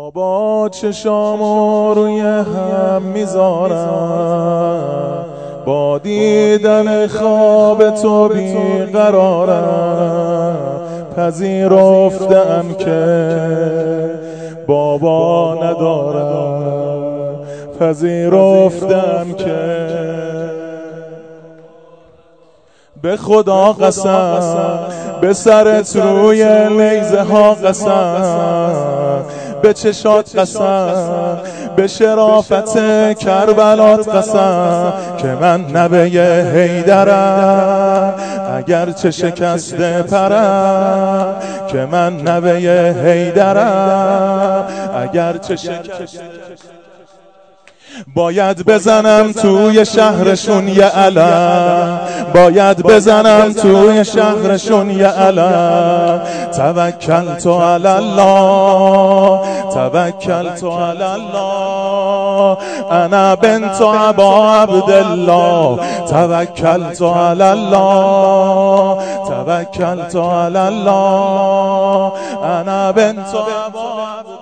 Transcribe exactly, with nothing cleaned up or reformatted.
بابا چشامو روی هم میذارم، با دیدن خواب تو بیقرارم. پذیرفتم که بابا ندارم، پذیرفتم که به خدا قسم، به سرت روی نیزه ها قسم، به چشات قسم، به شرافت کربلات قسم که من نوه حیدرم اگر چه شکسته پرم، که من نوه حیدرم اگر چه شکسته. باید بزنم توی شهرشون یه علم، باید بزنم توی شهرشون یه علم. توکلت علی الله، توکلت علی الله، انا بنت ابا عبدالله. توکلت علی الله، توکلت علی الله، انا بنت ابا عبدالله.